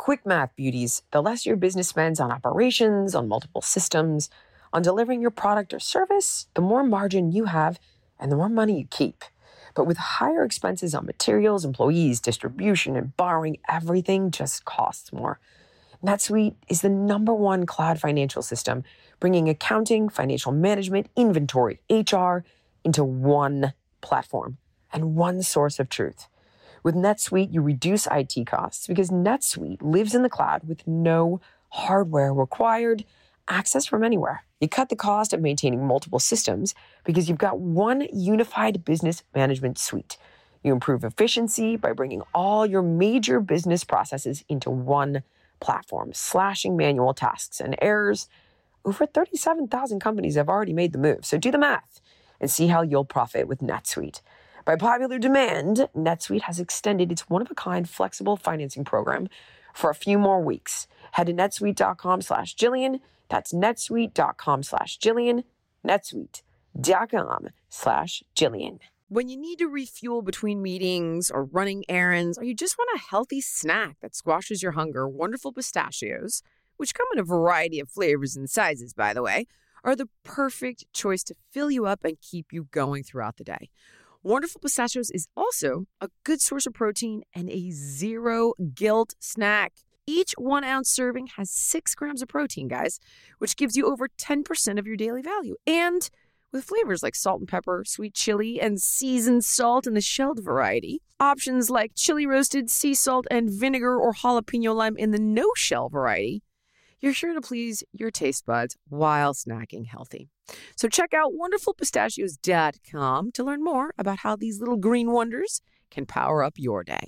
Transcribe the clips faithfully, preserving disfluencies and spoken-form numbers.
quick math, beauties. The less your business spends on operations, on multiple systems, on delivering your product or service, the more margin you have and the more money you keep. But with higher expenses on materials, employees, distribution, and borrowing, everything just costs more. NetSuite is the number one cloud financial system, bringing accounting, financial management, inventory, H R into one platform and one source of truth. With NetSuite, you reduce I T costs because NetSuite lives in the cloud with no hardware required, access from anywhere. You cut the cost of maintaining multiple systems because you've got one unified business management suite. You improve efficiency by bringing all your major business processes into one platform, slashing manual tasks and errors. Over thirty-seven thousand companies have already made the move, so do the math and see how you'll profit with NetSuite. By popular demand, NetSuite has extended its one-of-a-kind flexible financing program for a few more weeks. Head to netsuite.com slash Jillian. That's netsuite.com slash Jillian. netsuite.com slash Jillian. When you need to refuel between meetings or running errands, or you just want a healthy snack that squashes your hunger, Wonderful Pistachios, which come in a variety of flavors and sizes, by the way, are the perfect choice to fill you up and keep you going throughout the day. Wonderful Pistachios is also a good source of protein and a zero guilt snack. Each one ounce serving has six grams of protein, guys, which gives you over ten percent of your daily value. And with flavors like salt and pepper, sweet chili, and seasoned salt in the shelled variety. Options like chili roasted, sea salt, and vinegar or jalapeno lime in the no-shell variety. You're sure to please your taste buds while snacking healthy. So check out wonderful pistachios dot com to learn more about how these little green wonders can power up your day.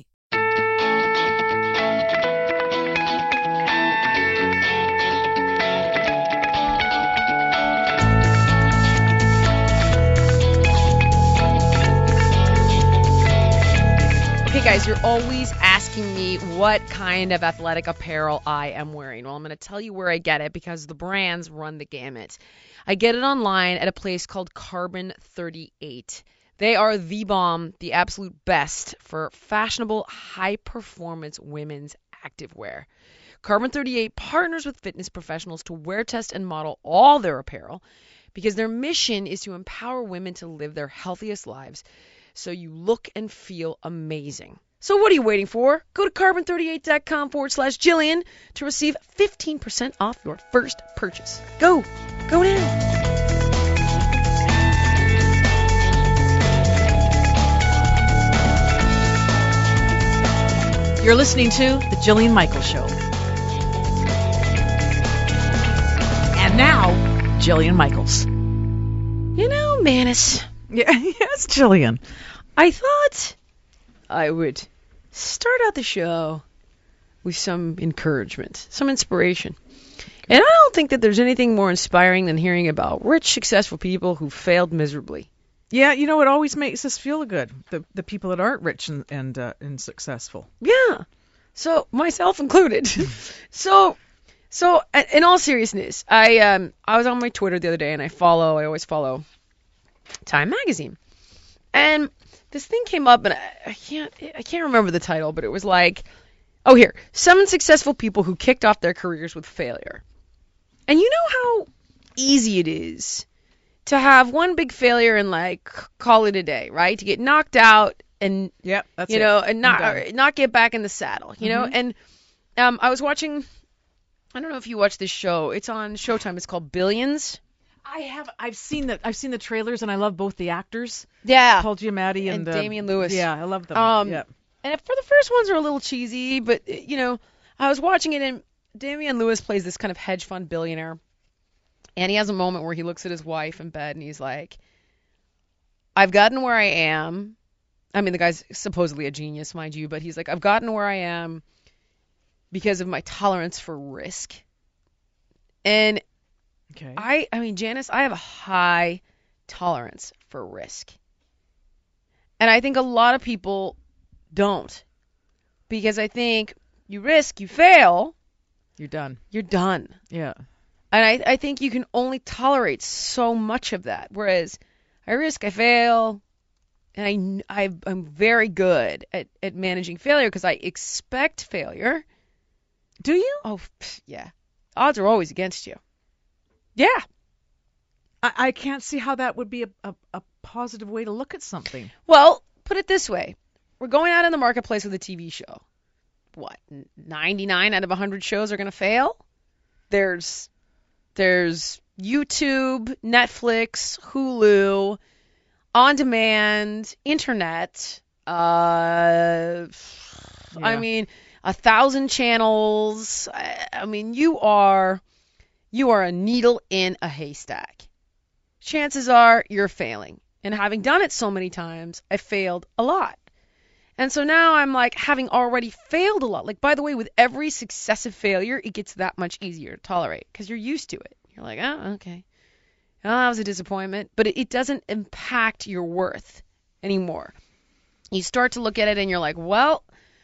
Okay, guys, you're always asking me what kind of athletic apparel I am wearing. Well, I'm going to tell you where I get it because the brands run the gamut. I get it online at a place called Carbon thirty-eight. They are the bomb, the absolute best for fashionable, high-performance women's activewear. Carbon thirty-eight partners with fitness professionals to wear, test, and model all their apparel because their mission is to empower women to live their healthiest lives so you look and feel amazing. So what are you waiting for? Go to carbon38.com forward slash Jillian to receive fifteen percent off your first purchase. Go. Go now. You're listening to The Jillian Michaels Show. And now, Jillian Michaels. You know, Manus. Yeah, yes, Jillian. I thought I would start out the show with some encouragement, some inspiration. And I don't think that there's anything more inspiring than hearing about rich, successful people who failed miserably. Yeah, you know, it always makes us feel good, the the people that aren't rich and and, uh, and successful. Yeah. So, myself included. so, so in all seriousness, I um I was on my Twitter the other day, and I follow, I always follow Time Magazine. And this thing came up, and I, I can't I can't remember the title, but it was like, oh, here, seven successful people who kicked off their careers with failure. And you know how easy it is to have one big failure and, like, call it a day, right? To get knocked out and, yep, that's you it. know, and not or not get back in the saddle, you mm-hmm. know? And um, I was watching, I don't know if you watch this show. It's on Showtime. It's called Billions. I have. I've seen the. I've seen the trailers, and I love both the actors. Yeah. Paul Giamatti and, and uh, Damian Lewis. Yeah, I love them. Um, yeah. And for the first ones are a little cheesy, but, you know, I was watching it, and Damian Lewis plays this kind of hedge fund billionaire. And he has a moment where he looks at his wife in bed, and he's like, I've gotten where I am. I mean, the guy's supposedly a genius, mind you, but he's like, I've gotten where I am because of my tolerance for risk. And okay. I, I mean, Janice, I have a high tolerance for risk. And I think a lot of people don't. Because I think you risk, you fail. You're done. You're done. Yeah. And I, I think you can only tolerate so much of that. Whereas I risk, I fail, and I, I, I'm very good at, at managing failure because I expect failure. Do you? Oh, pff, yeah. Odds are always against you. Yeah. I, I can't see how that would be a, a, a positive way to look at something. Well, put it this way. We're going out in the marketplace with a T V show. What, ninety-nine out of one hundred shows are going to fail? There's there's YouTube, Netflix, Hulu, on-demand, internet. Uh, Yeah. I mean, a thousand channels. I, I mean, you are you are a needle in a haystack. Chances are you're failing. And having done it so many times, I failed a lot. And so now I'm like, having already failed a lot. Like, by the way, with every successive failure, it gets that much easier to tolerate because you're used to it. You're like, oh, okay. Oh, that was a disappointment. But it, it doesn't impact your worth anymore. You start to look at it and you're like, well,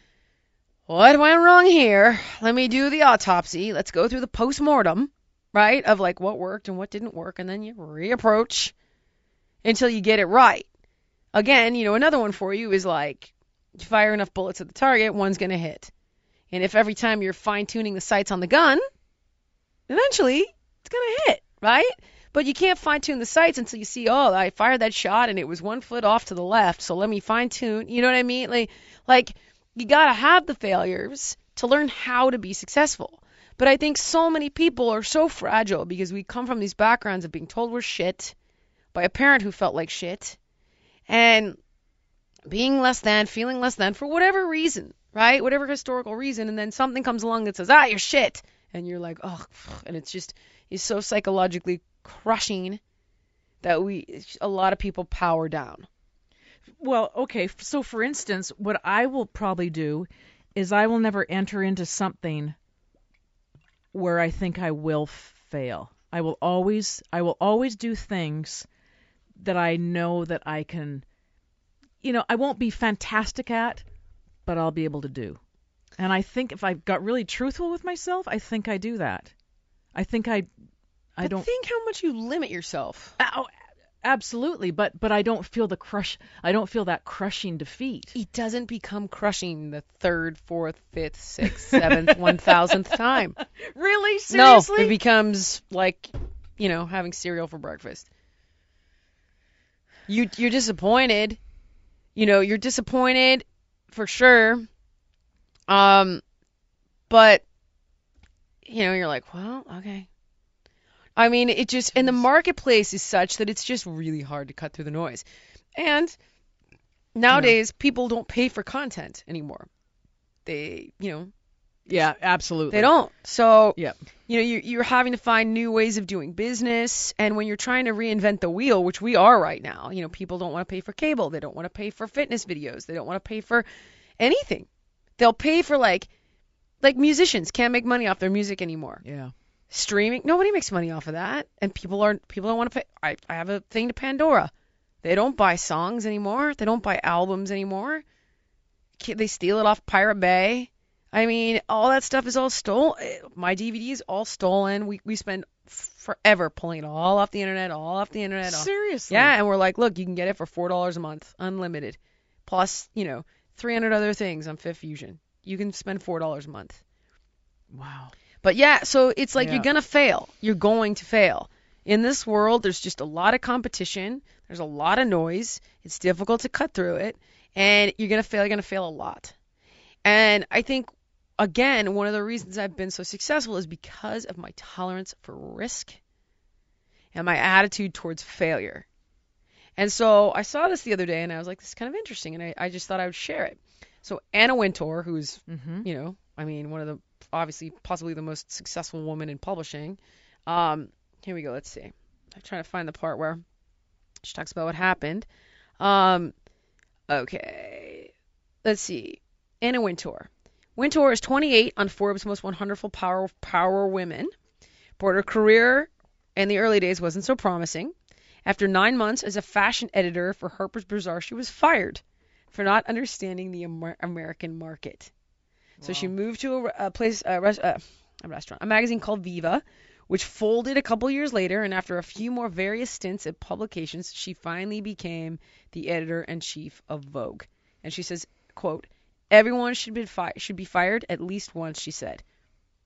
what went wrong here? Let me do the autopsy. Let's go through the post-mortem, right, of like what worked and what didn't work. And then you reapproach until you get it right. Again, you know, another one for you is like, you fire enough bullets at the target, one's going to hit. And if every time you're fine-tuning the sights on the gun, eventually it's going to hit, right? But you can't fine-tune the sights until you see, oh, I fired that shot and it was one foot off to the left, so let me fine-tune. You know what I mean? Like, like you got to have the failures to learn how to be successful. But I think so many people are so fragile because we come from these backgrounds of being told we're shit by a parent who felt like shit and being less than, feeling less than for whatever reason, right? Whatever historical reason. And then something comes along that says, ah, you're shit. And you're like, oh, and it's just, it's so psychologically crushing that we, a lot of people power down. Well, okay. So, for instance, what I will probably do is I will never enter into something where I think I will fail. I will always, I will always do things that I know that I can, you know, I won't be fantastic at, but I'll be able to do. And I think if I got really truthful with myself, I think I do that. I think I, I but don't think how much you limit yourself. Oh, absolutely, but but I don't feel the crush. I don't feel that crushing defeat. It doesn't become crushing the third, fourth, fifth, sixth, seventh, one thousandth time. Really? Seriously? No, it becomes like, you know, having cereal for breakfast. You you're disappointed. You know, you're disappointed for sure. Um, but you know, you're like, well, okay. I mean, it just, and the marketplace is such that it's just really hard to cut through the noise. And nowadays, yeah. people don't pay for content anymore. They, you know. Yeah, absolutely. They don't. So, yeah. you know, you're, you're having to find new ways of doing business. And when you're trying to reinvent the wheel, which we are right now, you know, people don't want to pay for cable. They don't want to pay for fitness videos. They don't want to pay for anything. They'll pay for like, like musicians can't make money off their music anymore. Yeah. Streaming, nobody makes money off of that, and people aren't. People don't want to pay. I, I have a thing to Pandora. They don't buy songs anymore. They don't buy albums anymore. They steal it off Pirate Bay. I mean, all that stuff is all stolen. My D V D is all stolen. We we spend forever pulling it all off the internet, all off the internet. All. Seriously? Yeah, and we're like, look, you can get it for four dollars a month, unlimited, plus you know three hundred other things on Fifth Fusion. You can spend four dollars a month. Wow. But yeah, so it's like yeah. you're going to fail. You're going to fail. In this world, there's just a lot of competition. There's a lot of noise. It's difficult to cut through it. And you're going to fail. You're going to fail a lot. And I think, again, one of the reasons I've been so successful is because of my tolerance for risk and my attitude towards failure. And so I saw this the other day, and I was like, this is kind of interesting. And I, I just thought I would share it. So Anna Wintour, who's, mm-hmm. you know, I mean, one of the obviously possibly the most successful woman in publishing. Um, here we go. Let's see. I'm trying to find the part where she talks about what happened. Um, okay. Let's see. Anna Wintour. Wintour is twenty-eight on Forbes' most wonderful power power women. But her career in the early days wasn't so promising. After nine months as a fashion editor for Harper's Bazaar, she was fired for not understanding the Amer- American market. So wow. she moved to a, a place, a, res, uh, a restaurant, a magazine called Viva, which folded a couple years later. And after a few more various stints at publications, she finally became the editor-in-chief of Vogue. And she says, quote, everyone should be, fi- should be fired at least once, she said.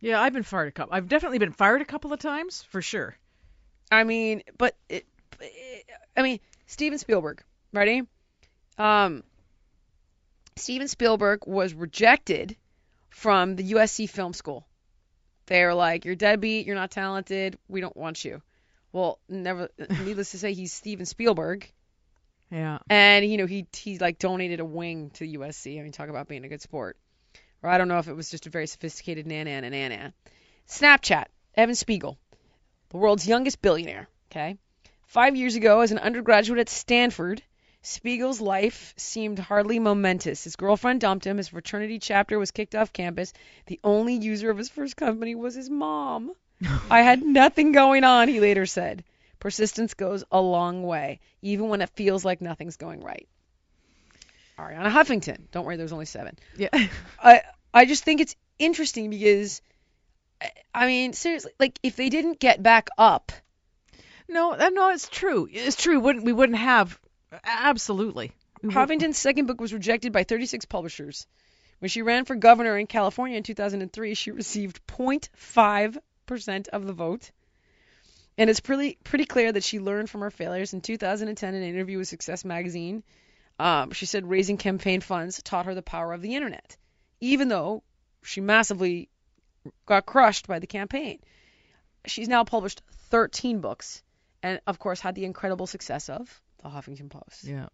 Yeah, I've been fired a couple. I've definitely been fired a couple of times, for sure. I mean, but it, it, I mean, Steven Spielberg, ready? Um, Steven Spielberg was rejected from the U S C Film School. They were like, "You're deadbeat. You're not talented. We don't want you." Well, never. Needless to say, he's Steven Spielberg. Yeah. And you know, he he like donated a wing to U S C. I mean, talk about being a good sport. Or I don't know if it was just a very sophisticated nana and nana. Snapchat. Evan Spiegel, the world's youngest billionaire. Okay. Five years ago, as an undergraduate at Stanford, Spiegel's life seemed hardly momentous. His girlfriend dumped him. His fraternity chapter was kicked off campus. The only user of his first company was his mom. I had nothing going on, he later said. Persistence goes a long way, even when it feels like nothing's going right. Ariana Huffington. Don't worry, there's only seven. Yeah. I I just think it's interesting because, I mean, seriously, like if they didn't get back up. No, no, it's true. It's true. Wouldn't we wouldn't have. Absolutely. Huffington's second book was rejected by thirty-six publishers. When she ran for governor in California in two thousand three, she received zero point five percent of the vote. And it's pretty pretty clear that she learned from her failures. In two thousand ten, in an interview with Success Magazine, um, she said raising campaign funds taught her the power of the internet, even though she massively got crushed by the campaign. She's now published thirteen books and, of course, had the incredible success of the Huffington Post. Yeah.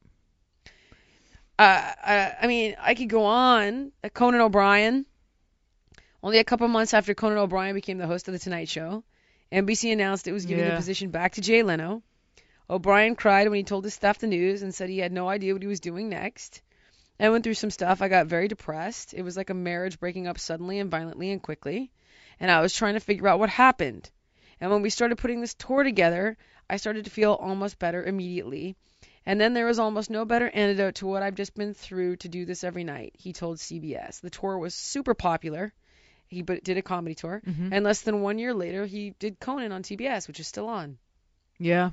Uh, I, I mean, I could go on. Conan O'Brien. Only a couple months after Conan O'Brien became the host of The Tonight Show, N B C announced it was giving Yeah. the position back to Jay Leno. O'Brien cried when he told his staff the news and said he had no idea what he was doing next. I went through some stuff. I got very depressed. It was like a marriage breaking up suddenly and violently and quickly. And I was trying to figure out what happened. And when we started putting this tour together, I started to feel almost better immediately. And then there was almost no better antidote to what I've just been through to do this every night, he told C B S. The tour was super popular. He did a comedy tour. Mm-hmm. And less than one year later, he did Conan on T B S, which is still on. Yeah.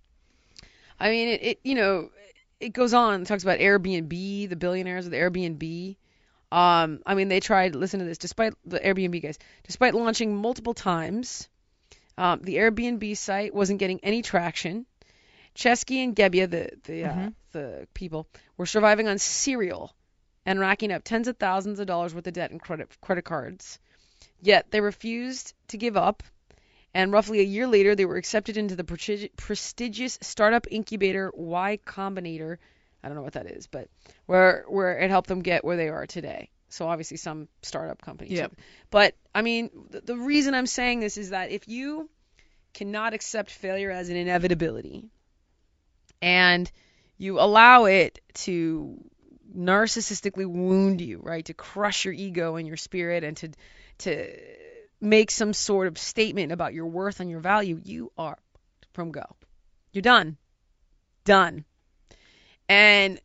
I mean, it, it you know, it goes on. It talks about Airbnb, the billionaires of the Airbnb. Um, I mean, they tried, listen to this, despite the Airbnb guys, despite launching multiple times, um, the Airbnb site wasn't getting any traction. Chesky and Gebbia, the the, uh, Mm-hmm. the people, were surviving on cereal and racking up tens of thousands of dollars worth of debt and credit credit cards. Yet they refused to give up, and roughly a year later, they were accepted into the prestigi- prestigious startup incubator Y Combinator. I don't know what that is, but where where it helped them get where they are today. So obviously some startup company. Yep. Too. But I mean, the, the reason I'm saying this is that if you cannot accept failure as an inevitability, and you allow it to narcissistically wound you, right, to crush your ego and your spirit, and to to make some sort of statement about your worth and your value, you are from go. You're done. Done. And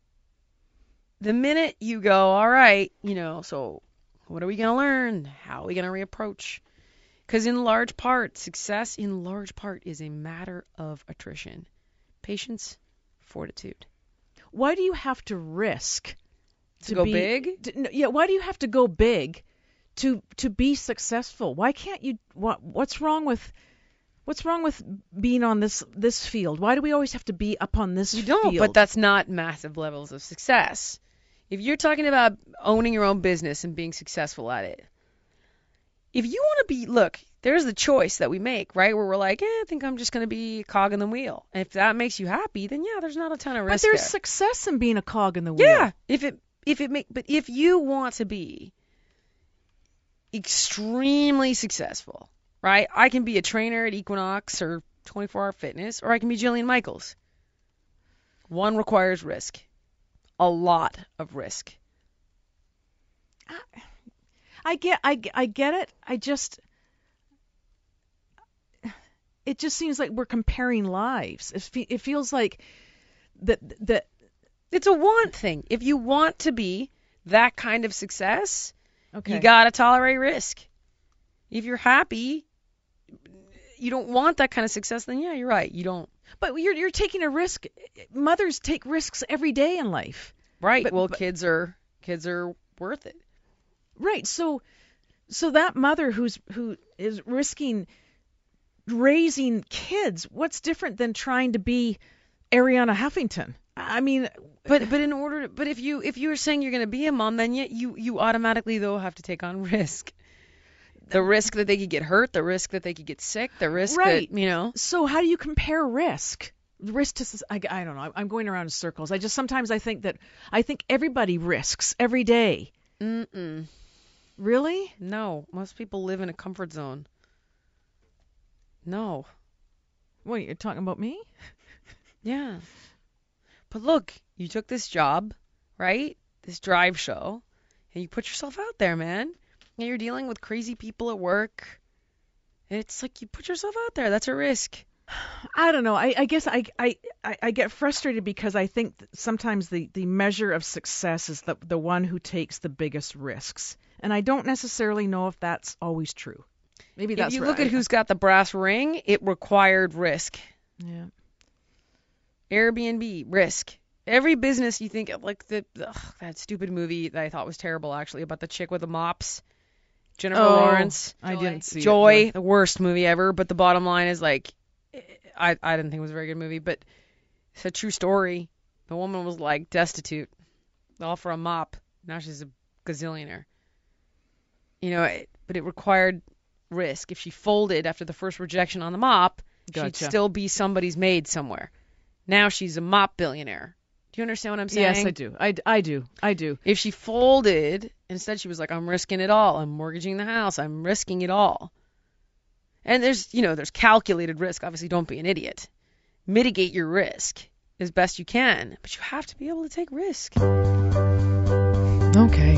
the minute you go, all right, you know, so what are we going to learn? How are we going to reapproach? Because in large part, success in large part is a matter of attrition. Patience, fortitude. Why do you have to risk To go be- big? to- no, yeah. Why do you have to go big to to be successful? Why can't you? What what's wrong with what's wrong with being on this this field? Why do we always have to be up on this You don't, field? but that's not massive levels of success. If you're talking about owning your own business and being successful at it, if you want to be, look, there's the choice that we make, right? Where we're like, eh, I think I'm just going to be a cog in the wheel. And if that makes you happy, then yeah, there's not a ton of But risk there's there. success in being a cog in the wheel. Yeah, if it if it make, but if you want to be extremely successful, right? I can be a trainer at Equinox or twenty-four hour Fitness, or I can be Jillian Michaels. One requires risk, a lot of risk. I get, I, I get it. I just, it just seems like we're comparing lives. It, fe- it feels like that that It's a want thing. If you want to be that kind of success, okay. you gotta tolerate risk. If you're happy, you don't want that kind of success, then yeah, you're right. You don't. But you're you're taking a risk. Mothers take risks every day in life. Right. But- well, but- kids are kids are worth it. Right. So So that mother who's who is risking raising kids, what's different than trying to be Ariana Huffington? I mean, But but in order to, but if you if you were saying you're going to be a mom, then yet you you automatically though have to take on risk. The risk that they could get hurt, the risk that they could get sick, the risk Right. that, you know. so how do you compare risk? Risk to soc- I, I don't know. I'm going around in circles. I just sometimes I think that I think everybody risks every day. Mm-mm. Really? No, most people live in a comfort zone. No. Wait, you're talking about me? Yeah. But look, you took this job, right? This drive show, and you put yourself out there, man. And you're dealing with crazy people at work. And it's like you put yourself out there. That's a risk. I don't know. I, I guess I, I, I I get frustrated because I think that sometimes the, the measure of success is the the one who takes the biggest risks, and I don't necessarily know if that's always true. Maybe that's If you where look I- at who's got the brass ring, it required risk. Yeah. Airbnb, risk. Every business you think of, like the ugh, that stupid movie that I thought was terrible actually about the chick with the mops, Jennifer Oh, Lawrence. I didn't see it. Joy, the worst movie ever. But the bottom line is like, I I didn't think it was a very good movie, but it's a true story. The woman was like destitute, all for a mop. Now she's a gazillionaire. You know, it, but it required risk. If she folded after the first rejection on the mop, Gotcha. she'd still be somebody's maid somewhere. Now she's a mop billionaire. Do you understand what I'm saying? Yes, I do. I, I do. I do. If she folded, instead she was like, I'm risking it all. I'm mortgaging the house. I'm risking it all. And there's, you know, there's calculated risk. Obviously, don't be an idiot. Mitigate your risk as best you can, but you have to be able to take risk. Okay.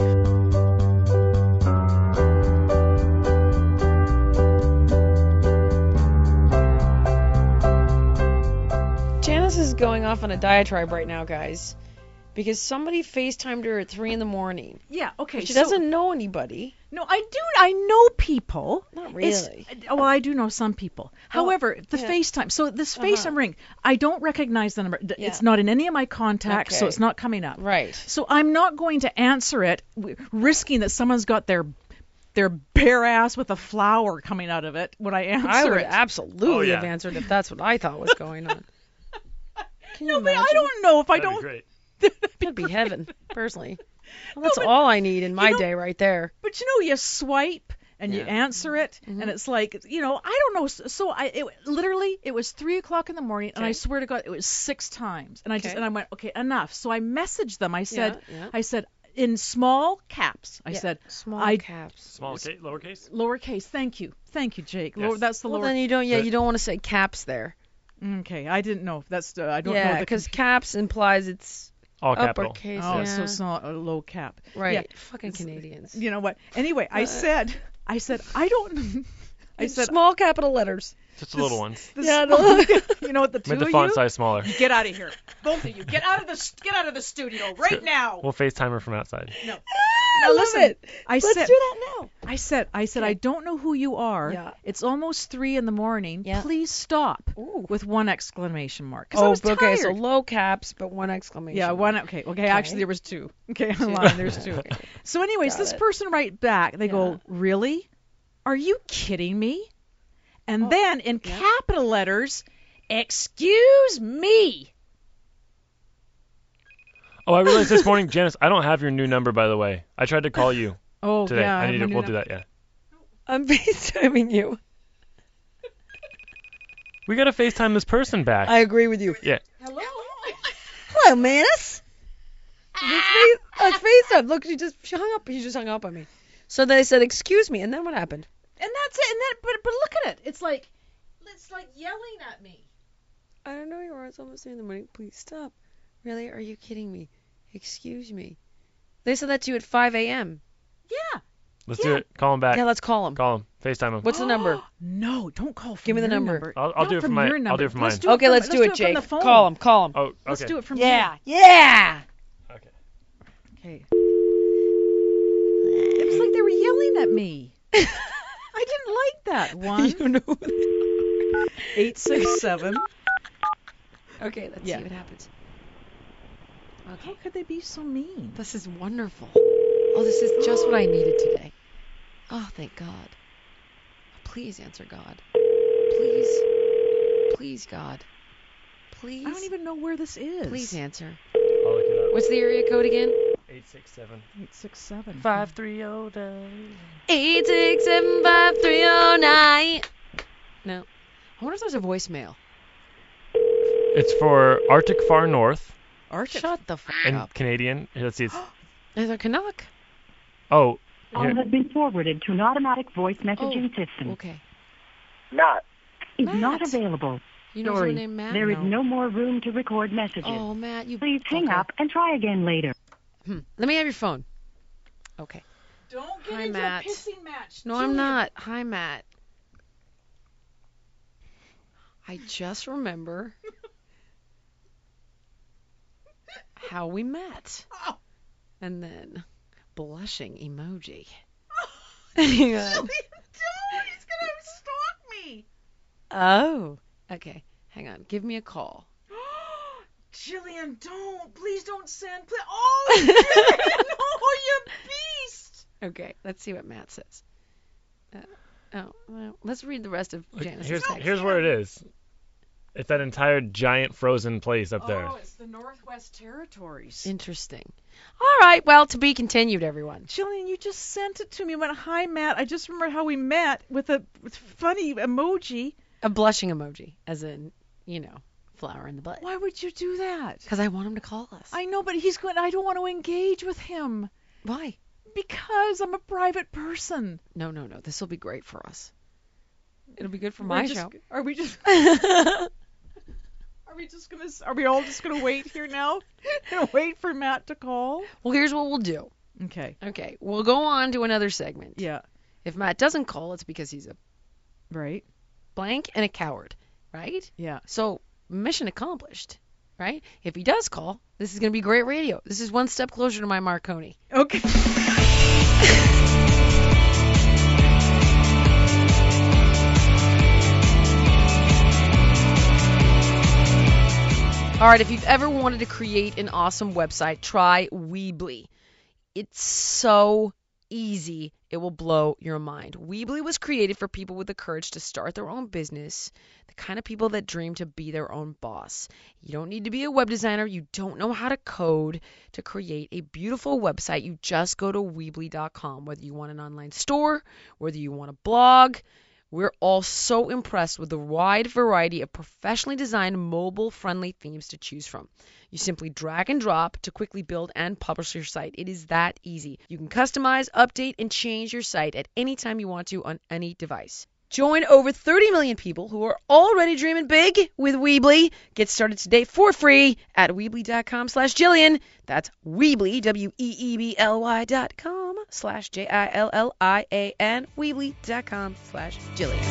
Janice is going off on a diatribe right now, guys, because somebody FaceTimed her at three in the morning. Yeah. Okay. She so- doesn't know anybody. No, I do. I know people. Not It's- really. well, I do know some people. However, the yeah. FaceTime. So this Uh-huh. FaceTime ring, I don't recognize the number. D- Yeah. It's not in any of my contacts, so Okay. it's not coming up. Right. So I'm not going to answer it, w- risking that someone's got their their bare ass with a flower coming out of it when I answer I would it. absolutely Oh, yeah. have answered if that's what I thought was going on. Can you no, but I imagine? don't know if I That'd be don't. great. That'd be heaven, personally. Well, that's but- all I need in my know- day right there. But you know, you swipe and you Yeah. answer it, Mhm. and it's like, you know, I don't know. So so I it, literally, it was three o'clock in the morning, and I Okay. swear to God, it was six times, and I just Okay. and I went, okay, enough. So I messaged them. I said, Yeah, yeah. I said in small caps. I Yeah, said small I- caps. Small ca- lowercase? lowercase. Thank you, thank you, Jake. Lower, Yes. that's the Well, lower. then you don't. Yeah, But- you don't want to say caps there. Okay, I didn't know. That's uh, I don't know Yeah, the because caps implies it's All capital. uppercase. oh, yeah. so it's not a low cap. right. Yeah. Fucking Canadians. You know what? Anyway, I Uh, said, I said I don't. I said small capital letters. Just the little ones. this- Yeah, no. you know what? The two Made the of font you. size smaller. Get out of here, both of you. Get out of the get out of the studio right now. We'll FaceTime her from outside. No, I Now love listen, it. I Let's said, do that now. I said, I said, I don't know who you are. Yeah. It's almost three in the morning. Yeah. Please stop. Ooh. With one exclamation mark. 'Cause I Oh, was okay. tired. So low caps, but one exclamation. Yeah, one. mark. Okay, okay. Actually, there was two. Okay, Two. I'm lying. There's two. Okay. So, anyways, Got this it. person right back. They Yeah. go, "Really? Are you kidding me?" And Oh, then in yeah. capital letters, "Excuse me." Oh, I realized this morning, Janice, I don't have your new number, by the way. I tried to call you Oh today. yeah, I have need my to, new we'll num- do that, yeah. I'm FaceTiming you. We got to FaceTime this person back. I agree with you. Yeah. Hello. Hello, Manus. Let's face, let's FaceTime. Look, she just she hung up. She just hung up on me. So they said, "Excuse me," and then what happened? And that's it. And then, but but look at it. It's like, it's like yelling at me. I don't know you are. It's almost three in the morning. Please stop. Really? Are you kidding me? Excuse me. They said that to you at five a.m. Yeah. Let's Yeah. do it. Call him back. Yeah, let's call him. Call him. FaceTime him. What's the number? No, don't call from Give me the your number. I'll- I'll Not do it from my- your I'll number. do it from Let's mine. do it Okay, from- let's do it, from Jake. the phone. Call him. Call him. Oh, okay. Let's do it from Yeah. Yeah. Okay. here. Okay. It was like they were yelling at me. I didn't like that. One You know who they eight six seven. are. Okay, let's Yeah. see what happens. Okay. How could they be so mean? This is wonderful. Oh, this is just what I needed today. Oh, thank God. Please answer, God. Please. Please, God. Please. I don't even know where this is. Please answer. I'll look it up. What's the area code again? eight six seven. eight six seven. five three zero nine. eight six seven five three zero nine. No. I wonder if there's a voicemail. It's for Arctic Far North Arctic. Shut the fuck and up. Canadian. Here, let's see. It's, Is there Canuck? oh, Call here. has been forwarded to an automatic voice messaging Oh, system. Okay. Matt. Is Matt. not available. You know Sorry, someone named Matt? there is No. no more room to record messages. Oh, Matt, you... Please hang okay. up and try again later. Hmm. Let me have your phone. Okay. Don't get Hi, into a Matt. pissing match. No, I'm not. Hi, Matt. I just remember how we met. Oh. And then blushing emoji. Jillian, don't! He's gonna stalk me. Oh. Okay. Hang on. Give me a call. Jillian, don't! Please don't send. Please. Oh, Jillian, no, you beast! Okay. Let's see what Matt says. Uh, oh. Well, let's read the rest of Janice's Here's text. here's where it is. It's that entire giant frozen place up there. Oh, it's the Northwest Territories. Interesting. All right. Well, to be continued, everyone. Jillian, you just sent it to me. Went, hi, Matt. I just remembered how we met with a with funny emoji. A blushing emoji, as in, you know, flower in the butt. Why would you do that? Because I want him to call us. I know, but he's going. I don't want to engage with him Why? because I'm a private person. No, no, no. This will be great for us. It'll be good for We're my just- show. Are we just? Are we just gonna? Are we all just gonna wait here now and wait for Matt to call? Well, here's what we'll do. Okay. Okay, we'll go on to another segment. Yeah. If Matt doesn't call, it's because he's a Right. blank and a coward, right? Yeah. So, mission accomplished, right? If he does call, this is going to be great radio. This is one step closer to my Marconi. Okay. All right, if you've ever wanted to create an awesome website, try Weebly. It's so easy, it will blow your mind. Weebly was created for people with the courage to start their own business, the kind of people that dream to be their own boss. You don't need to be a web designer, you don't know how to code to create a beautiful website. You just go to Weebly dot com, whether you want an online store, whether you want a blog. We're all so impressed with the wide variety of professionally designed mobile-friendly themes to choose from. You simply drag and drop to quickly build and publish your site. It is that easy. You can customize, update, and change your site at any time you want to on any device. Join over thirty million people who are already dreaming big with Weebly. Get started today for free at Weebly dot com slash Jillian. That's Weebly, W E E B L Y dot com slash J I L L I A N, Weebly dot com slash Jillian.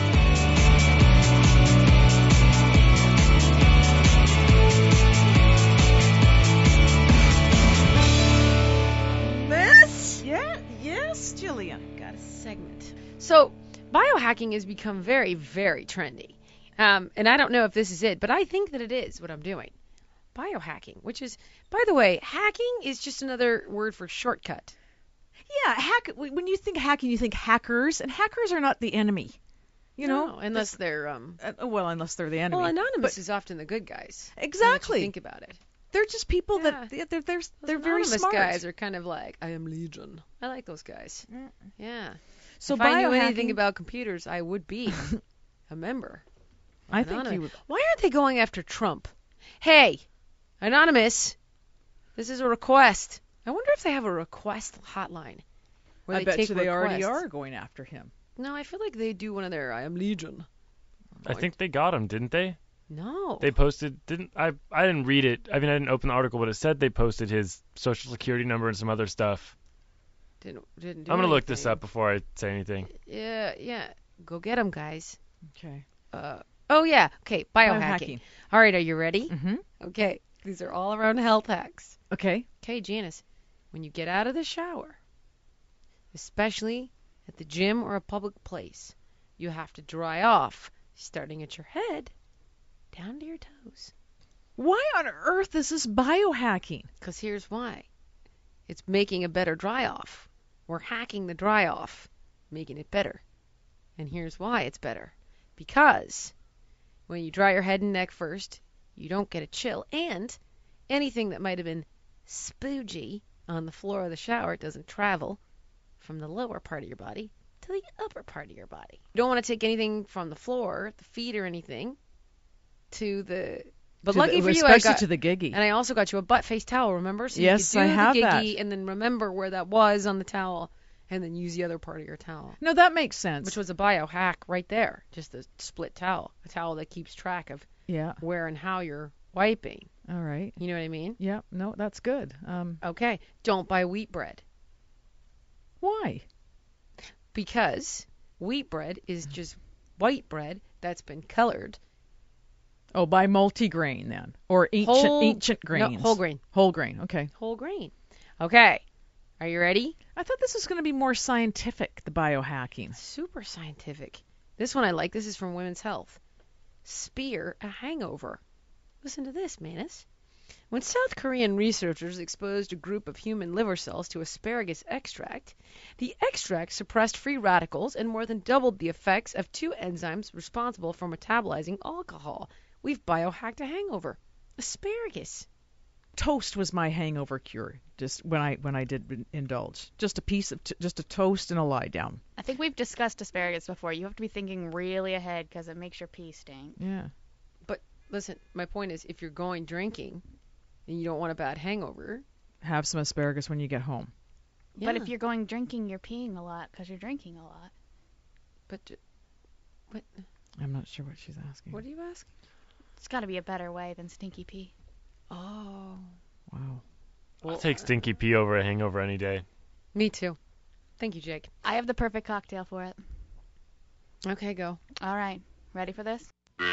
This? Yeah. Yes, Jillian. Got a segment. So, biohacking has become very, very trendy. Um, and I don't know if this is it, but I think that it is what I'm doing. Biohacking, which is, by the way, hacking is just another word for shortcut. Yeah. Hack. When you think hacking, you think hackers, and hackers are not the enemy. You know, No, unless they're um. Uh, well, unless they're the enemy. Well, anonymous But- is often the good guys. now that you Exactly. think about it. They're just people Yeah. that they're they're they're, Those they're very anonymous smart. guys are kind of like, I am Legion. I like those guys. Mm. Yeah. So if I knew anything biohacking- about computers, I would be a member. I think Anonymous. you would. Why aren't they going after Trump? Hey, Anonymous, this is a request. I wonder if they have a request hotline. Where I they bet take you they already requests. are going after him. No, I feel like they do one of their I am Legion. I think they got him, didn't they? No. They posted, didn't I? I didn't read it. I mean, I didn't open the article, but it said they posted his social security number and some other stuff. didn't didn't do I'm gonna look this anything. up before I say anything. Yeah, yeah. Go get them, guys. Okay. Uh, oh yeah. Okay, biohacking. Biohacking. All right, are you ready? Mm-hmm. Okay, these are all around health hacks. Okay. Okay, Janice, when you get out of the shower, especially at the gym or a public place, you have to dry off, starting at your head down to your toes. Why on earth is this biohacking? Because here's why. It's making a better dry off. We're hacking the dry off. making it better. And here's why it's better. Because when you dry your head and neck first, you don't get a chill, and anything that might have been spoogy on the floor of the shower doesn't travel from the lower part of your body to the upper part of your body. You don't want to take anything from the floor, the feet or anything, to the... But To lucky the, for you, I especially got... to the giggy. And I also got you a butt face towel, remember? So Yes, you could do I have the that. giggy and then remember where that was on the towel and then use the other part of your towel. No, that makes sense. Which was a biohack right there. Just a split towel. A towel that keeps track of Yeah. where and how you're wiping. All right. You know what I mean? Yeah. No, that's good. Um, Okay. Don't buy wheat bread. why? Because wheat bread is just white bread that's been colored. Oh, buy multigrain then, or ancient Whole- ancient No, grains. whole grain. Whole grain. Okay. Whole grain. Okay. Are you ready? I thought this was going to be more scientific, the biohacking. Super scientific. This one I like. This is from Women's Health. Spear a hangover. Listen to this, Manus. When South Korean researchers exposed a group of human liver cells to asparagus extract, the extract suppressed free radicals and more than doubled the effects of two enzymes responsible for metabolizing alcohol. We've biohacked a hangover. Asparagus. Toast was my hangover cure. Just when I when I did indulge, just a piece of t- just a toast and a lie down. I think we've discussed asparagus before. You have to be thinking really ahead because it makes your pee stink. Yeah. But listen, my point is if you're going drinking and you don't want a bad hangover. Have some asparagus when you get home. But Yeah. if you're going drinking, you're peeing a lot because you're drinking a lot. But what, I'm not sure what she's asking. what do you ask? It's got to be a better way than stinky pee. Oh. Wow. I'll take stinky pee over a hangover any day. Me too. Thank you, Jake. I have the perfect cocktail for it. Okay, go. All right. Ready for this?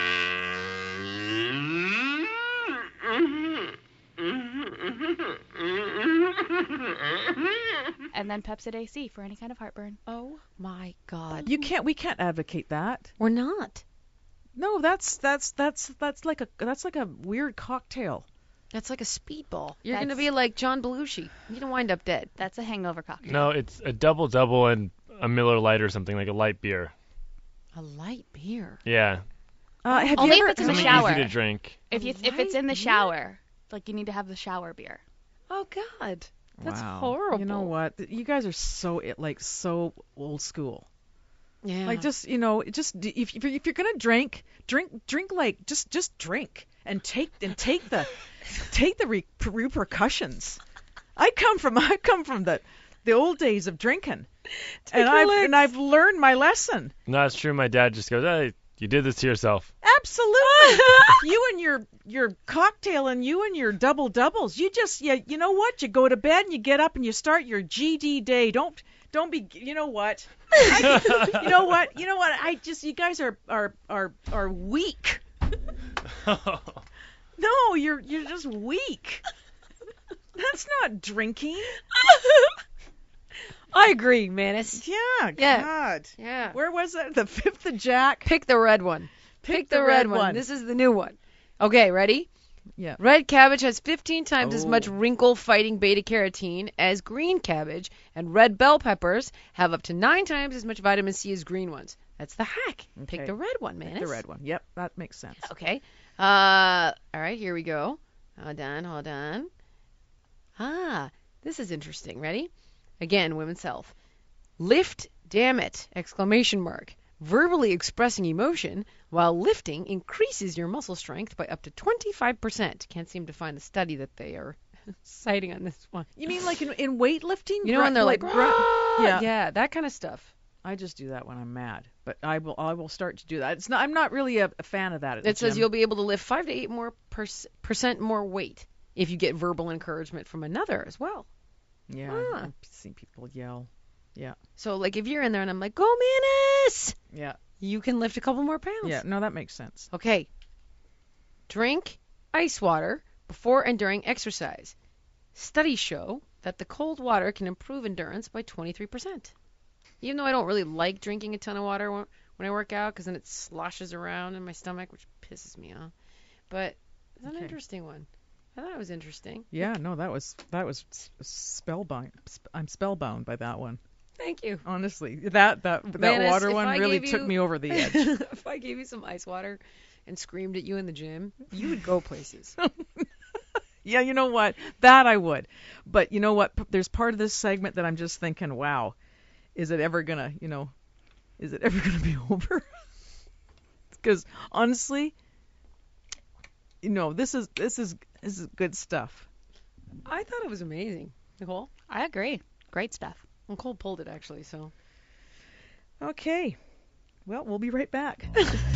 And then Pepsid A C for any kind of heartburn. Oh my God. You can't. We can't advocate that. We're not. No, that's that's that's that's like a that's like a weird cocktail. That's like a speedball. You're going to That's- be like John Belushi. You're going to wind up dead. That's a hangover cocktail. No, it's a double double and a Miller Lite or something, like a light beer. A light beer. Yeah. Uh, have Only you if ever? it's in the Something shower. easy to drink. If you A if it's in the light shower, like you need to have the shower beer. Oh God. That's Wow. horrible. You know what? You guys are so like so old school. Yeah. Like just you know, just d- if if you're, if you're gonna drink, drink drink like just just drink and take and take the take the re- repercussions. I come from I come from the the old days of drinking, and your I've licks. and I've learned my lesson. No, it's true. My dad just goes, "Hey, you did this to yourself." Absolutely. You and your your cocktail and you and your double doubles. You just you, you know what? You go to bed and you get up and you start your G D day. Don't don't be you know what? I, you know what? You know what? I just you guys are are are are weak. No, you're you're just weak. That's not drinking. I agree, Manus. Yeah, Yeah. God. Yeah. Where was that? The fifth of Jack. Pick the red one. Pick, the, the red, red one. one. This is the new one. Okay, ready? Yeah. Red cabbage has fifteen times as much Oh. wrinkle-fighting beta-carotene as green cabbage, and red bell peppers have up to nine times as much vitamin C as green ones. That's the hack. Pick Okay. the red one, Manus. The red one. Yep, that makes sense. Okay. Uh, all right, here we go. Hold on, hold on. Ah, this is interesting. Ready? Again, Women's Health. Lift, damn it! Exclamation mark. Verbally expressing emotion while lifting increases your muscle strength by up to twenty-five percent. Can't seem to find the study that they are citing on this one. You mean like in, in weightlifting? You know when they're like, gra- "Rah!" yeah. yeah, that kind of stuff. I just do that when I'm mad, but I will I will start to do that. It's not I'm not really a, a fan of that. At the It says gym. you'll be able to lift five to eight more per- percent more weight if you get verbal encouragement from another as well. Yeah, Ah. I've seen people yell. Yeah, So like if you're in there and I'm like, go Manus, yeah, you can lift a couple more pounds. yeah. No, that makes sense. Okay. Drink ice water before and during exercise. Studies show that the cold water can improve endurance by twenty-three percent. Even though I don't really like drinking a ton of water when when I work out because then it sloshes around in my stomach, which pisses me off. But it's an Okay. interesting one. I thought it was interesting. Yeah, no, that was that was s- spellbound. Sp- I'm spellbound by that one. Thank you. Honestly, that that that Vanis, water if one I really gave took you- me over the edge. If I gave you some ice water and screamed at you in the gym, you would go places. Yeah, you know what? That I would. But you know what? P- There's part of this segment that I'm just thinking, wow, is it ever gonna, you know, is it ever gonna be over? Because honestly, you know, this is this is this is good stuff. I thought it was amazing. Nicole? I agree. Great stuff. Nicole pulled it, actually, so. Okay. Well, we'll be right back.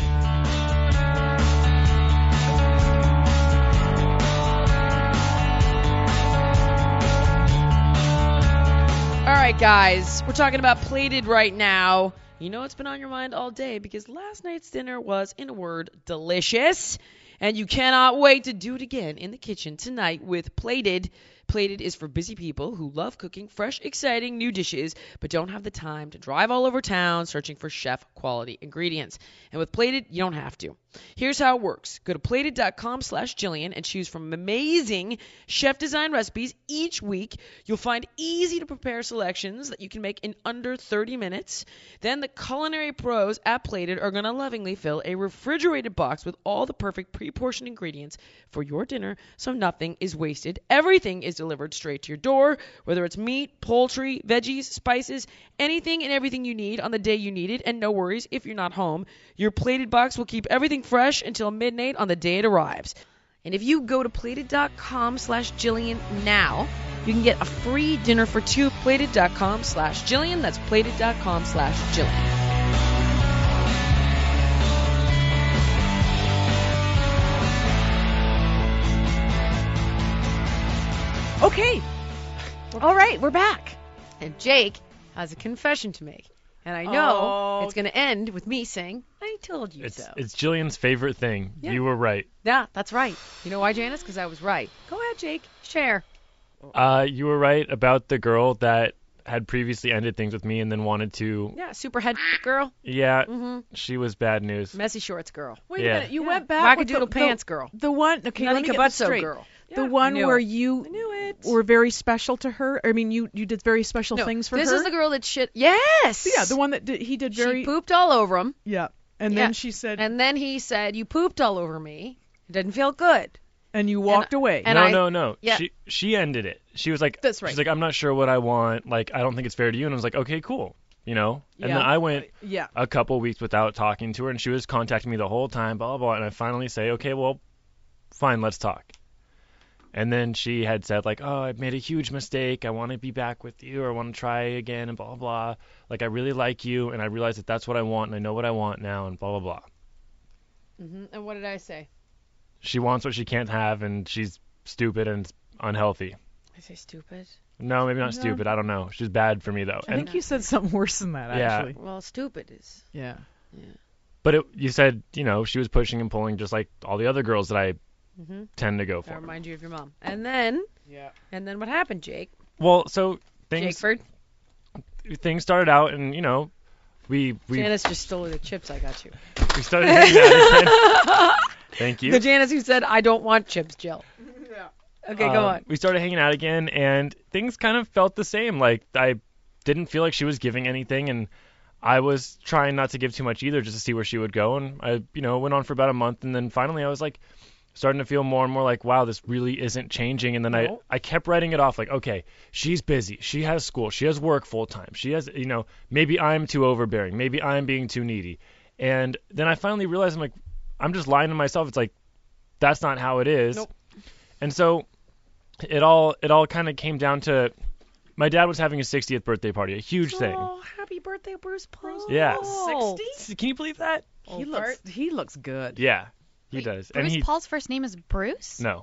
All right, guys, we're talking about Plated right now. You know it's been on your mind all day because last night's dinner was, in a word, delicious. And you cannot wait to do it again in the kitchen tonight with Plated. Plated is for busy people who love cooking fresh, exciting new dishes, but don't have the time to drive all over town searching for chef-quality ingredients. And with Plated, you don't have to. Here's how it works. Go to plated.com slash Jillian and choose from amazing chef-designed recipes each week. You'll find easy-to-prepare selections that you can make in under thirty minutes. Then the culinary pros at Plated are going to lovingly fill a refrigerated box with all the perfect pre-portioned ingredients for your dinner so nothing is wasted. Everything is delivered straight to your door, whether it's meat, poultry, veggies, spices, anything and everything you need on the day you need it. And no worries if you're not home. Your Plated box will keep everything fresh until midnight on the day it arrives. And if you go to plated.com slash Jillian now, you can get a free dinner for two. Plated.com slash Jillian. That's plated.com slash Jillian. Okay. All right, we're back. And Jake has a confession to make. And I know Oh. it's going to end with me saying, I told you It's so. it's Jillian's favorite thing. Yeah. You were right. Yeah, that's right. You know why, Janice? Because I was right. Go ahead, Jake. Share. Uh, you were right about the girl that had previously ended things with me and then wanted to. Yeah, super head girl. Yeah, Mm-hmm. she was bad news. Messy shorts girl. Wait Yeah. a minute. You Yeah. went back with the, Wackadoodle the- pants girl. The one. Okay, let Nutty me get this Kabutso straight. girl. The Yeah, one I knew where it. you I knew it. were very special to her. I mean, you you did very special No, things for this her. is the girl that shit. Yes. Yeah, the one that did, he did very. She pooped all over him. Yeah, and Yeah. then she said, And then he said, you pooped all over me. It didn't feel good. and you walked away. and no, I- no, no. yeah. She she ended it. She was like, That's right. She's like, I'm not sure what I want. Like, I don't think it's fair to you. And I was like, okay, cool. You know. And Yeah. then I went yeah. a couple weeks without talking to her, and she was contacting me the whole time, blah, blah, blah. And I finally say, okay, well, fine, let's talk. And then she had said, like, oh, I've made a huge mistake. I want to be back with you, or I want to try again, and blah, blah, blah. Like, I really like you, and I realize that that's what I want, and I know what I want now, and blah, blah, blah. Mm-hmm. And what did I say? She wants what she can't have, and she's stupid and unhealthy. I say stupid. No, maybe not No. stupid. I don't know. She's bad for me, though. I And think you said something worse than that, Yeah. actually. Well, stupid is. Yeah. But it, you said, you know, she was pushing and pulling just like all the other girls that I Mm-hmm. tend to go That for. reminds you of your mom. And then, Yeah. and then what happened, Jake? Well, so things Jakeford? things started out, and you know, we we Janice just stole the chips I got you. we started hanging out again. Thank you. The Janice who said, I don't want chips, Jill. Yeah. Okay, go Um, on. We started hanging out again, and things kind of felt the same. Like, I didn't feel like she was giving anything, and I was trying not to give too much either, just to see where she would go. And I, you know, went on for about a month, and then finally I was like, starting to feel more and more like, wow, this really isn't changing. And then No. I, I kept writing it off like, okay, she's busy. She has school. She has work full time. She has, you know, maybe I'm too overbearing. Maybe I'm being too needy. And then I finally realized, I'm like, I'm just lying to myself. It's like, that's not how it is. Nope. And so it all, it all kind of came down to, my dad was having his sixtieth birthday party, a huge thing. Oh, happy birthday, Bruce Paul. Yeah. sixty? Can you believe that? He looks he looks good. Yeah, he Wait, does. Bruce and he, Paul's first name is Bruce? no.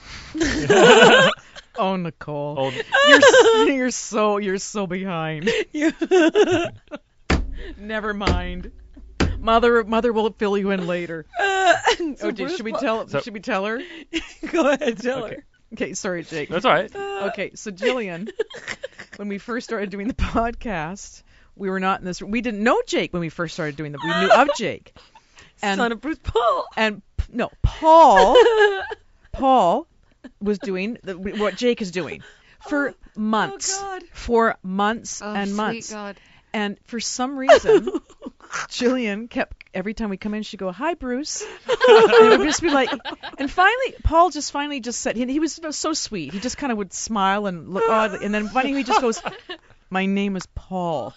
Oh, Nicole. Old, You're s- you're so you're so behind. Never mind. Mother mother will fill you in later. Oh, did, should we tell So- should we tell her? Go ahead, tell Okay. her. Okay, sorry, Jake. that's all right. Okay, so Jillian, when we first started doing the podcast, we were not in this. We didn't know Jake when we first started doing the. We knew of Jake. And, Son of Bruce Paul. and p- no, Paul. Paul was doing the, what Jake is doing. for months. Oh, God. For months Oh, and sweet months. God. And for some reason, Jillian kept, every time we come in, she'd go, "Hi, Bruce." And it would just be like, and finally, Paul just finally just said, he, he was so sweet. He just kind of would smile and look odd. And then finally he just goes, "My name is Paul."